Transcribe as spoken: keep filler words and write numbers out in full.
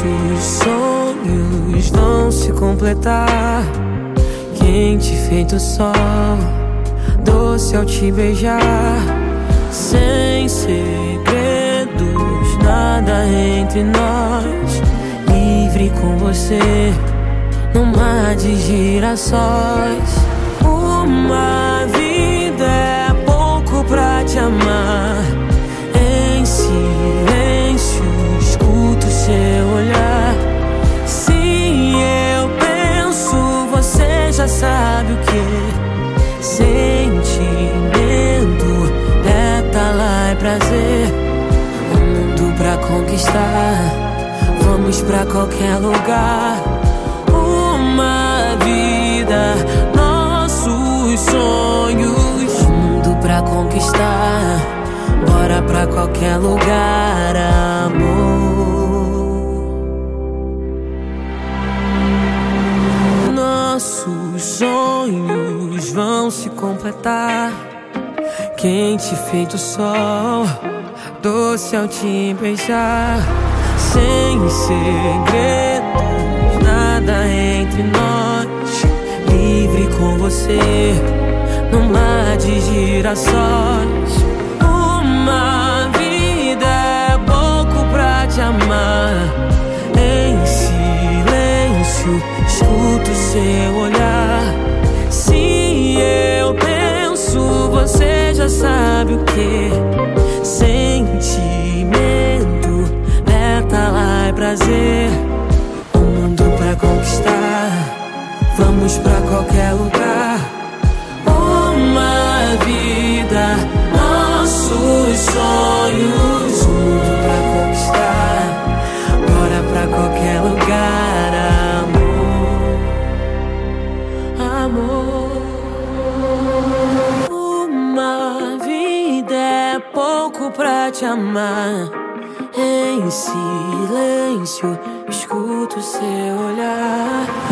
Nossos sonhos vão se completar. Quente feito sol, doce ao te beijar. Sem segredos, nada entre nós. Livre com você, num mar de girassóis. Uma vida é pouco pra te amar. Em silêncio, escuto seu olhar. Se eu penso, você já sabe o que. Sentimento, detalhe, prazer. Um mundo pra conquistar, vamos pra qualquer lugar. Uma vida, nossos sonhos. Um mundo pra conquistar, bora pra qualquer lugar, amor. Nossos sonhos vão se completar. Quente feito sol, doce ao te beijar. Sem segredos, nada entre nós. Livre com você, num mar de girassóis. Uma vida é pouco pra te amar. Em silêncio, escuto seu olhar. Se eu penso, você já sabe o que. Sentimento, detalhe, prazer. Um mundo pra conquistar, vamos pra qualquer lugar. Uma vida, nossos sonhos. Um mundo pra conquistar, bora pra qualquer lugar, amor. Amor. Uma vida é pouco pra te amar. Em silêncio, escuto seu olhar.